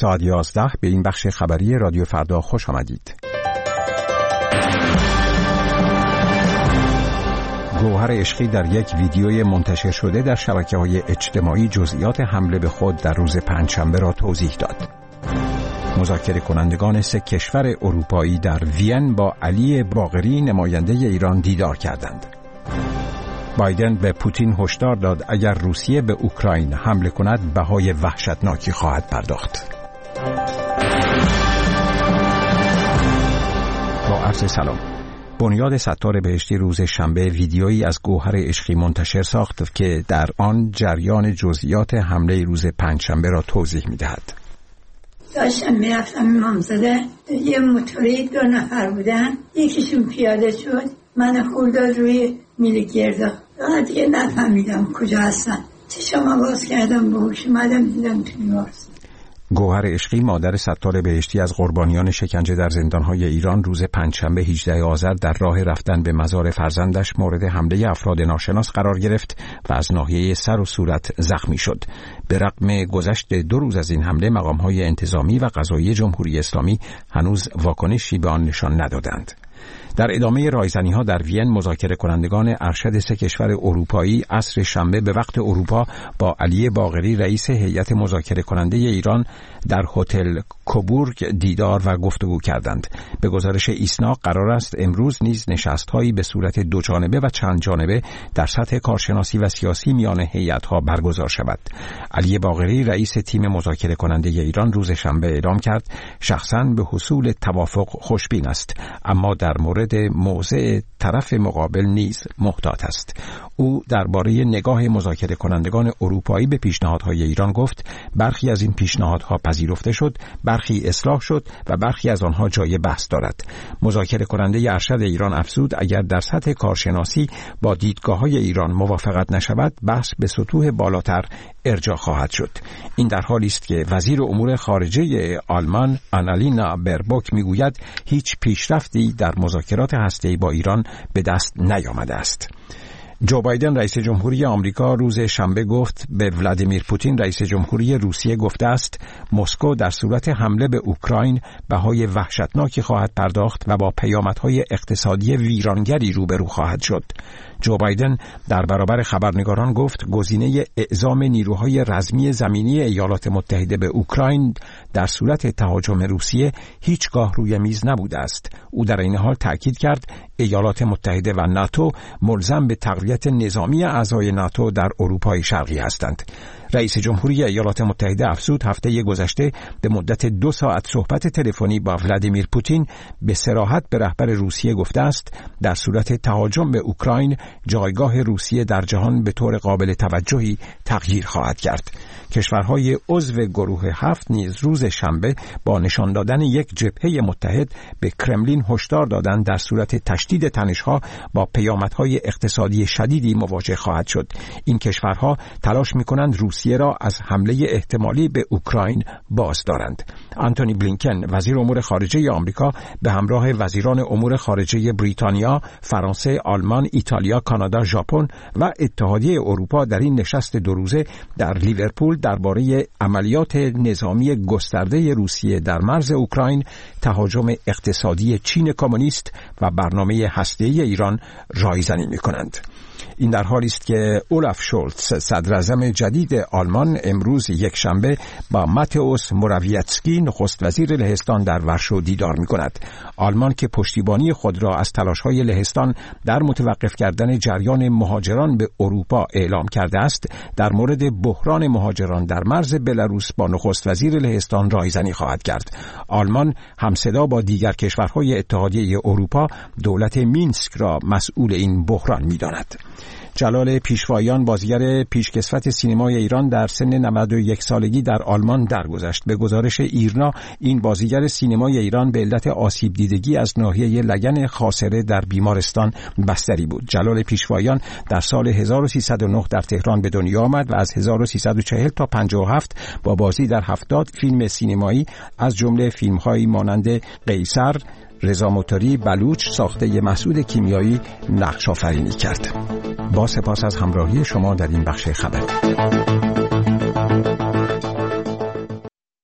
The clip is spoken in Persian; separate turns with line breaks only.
ساعت 11 به این بخش خبری رادیو فردا خوش آمدید. گوهر عشقی در یک ویدیوی منتشر شده در شبکه‌های اجتماعی جزئیات حمله به خود در روز پنجشنبه را توضیح داد. مذاکره کنندگان 3 کشور اروپایی در وین با علی باقری نماینده ایران دیدار کردند. بایدن به پوتین هشدار داد اگر روسیه به اوکراین حمله کند بهای وحشتناکی خواهد پرداخت. با عرض سلام. بنیاد ستار بهشتی روز شنبه ویدیویی از گوهر عشقی منتشر ساخت که در آن جریان جزئیات حمله روز پنجشنبه را توضیح می‌دهد.
داشتم میرفتم امامزاده، یه موتوری 2 نفر بودن، یکیشون پیاده شد، من خورداد روی میل گردا، دیگه نفهمیدم کجا هستن. چشم باز کردم به هوش اومدم دیدم توی بیمارستان.
گوهر عشقی مادر ستار بهشتی از قربانیان شکنجه در زندانهای ایران روز پنجشنبه 18 آذر در راه رفتن به مزار فرزندش مورد حمله افراد ناشناس قرار گرفت و از ناحیه سر و صورت زخمی شد. به رغم گذشت 2 روز از این حمله مقام‌های انتظامی و قضایی جمهوری اسلامی هنوز واکنشی به آن نشان ندادند. در ادامه رایزنی‌ها در وین مذاکره کنندگان ارشد 3 کشور اروپایی عصر شنبه به وقت اروپا با علی باقری رئیس هیئت مذاکره کننده ایران در هتل کوبورگ دیدار و گفتگو کردند. به گزارش ایسنا قرار است امروز نیز نشست‌هایی به صورت 2 جانبه و چند جانبه در سطح کارشناسی و سیاسی میان هیئت‌ها برگزار شود. علی باقری رئیس تیم مذاکره کننده ایران روز شنبه اعلام کرد شخصاً به حصول توافق خوشبین است، اما در مورد موضع طرف مقابل نیز محتاط است. او درباره نگاه مذاکره کنندگان اروپایی به پیشنهادهای ایران گفت برخی از این پیشنهادها پذیرفته شد، برخی اصلاح شد و برخی از آنها جای بحث دارد. مذاکره کننده ارشد ایران افزود اگر در سطح کارشناسی با دیدگاه‌های ایران موافقت نشود بحث به سطوح بالاتر ارجاع خواهد شد. این در حالی است که وزیر امور خارجه آلمان آنالینا بربوک میگوید هیچ پیشرفتی در مذاکرات هسته‌ای با ایران به دست نیامده است. جو بایدن رئیس جمهوری آمریکا روز شنبه گفت به ولادیمیر پوتین رئیس جمهوری روسیه گفته است مسکو در صورت حمله به اوکراین بهای وحشتناکی خواهد پرداخت و با پیامدهای اقتصادی ویرانگری روبرو خواهد شد. جو بایدن در برابر خبرنگاران گفت گزینه اعزام نیروهای رزمی زمینی ایالات متحده به اوکراین در صورت تهاجم روسیه هیچگاه روی میز نبوده است. او در این حال تأکید کرد ایالات متحده و ناتو ملزم به تقویت نظامی اعضای ناتو در اروپای شرقی هستند. رئیس جمهوری ایالات متحده افزود هفته گذشته به مدت 2 ساعت صحبت تلفنی با ولادیمیر پوتین به صراحت به رهبر روسیه گفته است در صورت تهاجم به اوکراین جایگاه روسیه در جهان به طور قابل توجهی تغییر خواهد کرد. کشورهای عضو گروه 7 نیز روز شنبه با نشان دادن یک جبهه متحد به کرملین هشدار دادند در صورت تشدید تنش‌ها با پیامدهای اقتصادی شدیدی مواجه خواهد شد. این کشورها تلاش می‌کنند روسیه را از حمله احتمالی به اوکراین باز دارند. آنتونی بلینکن وزیر امور خارجه آمریکا به همراه وزیران امور خارجه بریتانیا، فرانسه، آلمان، ایتالیا، کانادا، ژاپن و اتحادیه اروپا در این نشست 2 روزه در لیورپول درباره عملیات نظامی گسترده روسیه در مرز اوکراین، تهاجم اقتصادی چین کمونیست و برنامه هسته‌ای ایران رایزنی می‌کنند. این در حالی است که اولاف شولتز صدراعظم جدید آلمان امروز یکشنبه با ماتئوس موراویتسکی نخست وزیر لهستان در ورشو دیدار می‌کند. آلمان که پشتیبانی خود را از تلاش‌های لهستان در متوقف کردن جریان مهاجران به اروپا اعلام کرده است، در مورد بحران مهاجران در مرز بلاروس با نخست وزیر لهستان رایزنی خواهد کرد. آلمان همصدا با دیگر کشورهای اتحادیه اروپا دولت مینسک را مسئول این بحران می‌داند. جلال پیشوایان بازیگر پیشکسوت سینمای ایران در سن 91 سالگی در آلمان درگذشت. به گزارش ایرنا این بازیگر سینمای ایران به علت آسیب دیدگی از ناحیه لگن خاصره در بیمارستان بستری بود. جلال پیشوایان در سال 1309 در تهران به دنیا آمد و از 1340 تا 57 با بازی در 70 فیلم سینمایی از جمله فیلم‌هایی مانند قیصر، رضا موتوری، بلوچ، ساخته مسعود کیمیایی نقش آفرینی کرد. با سپاس از همراهی شما در این بخش خبر.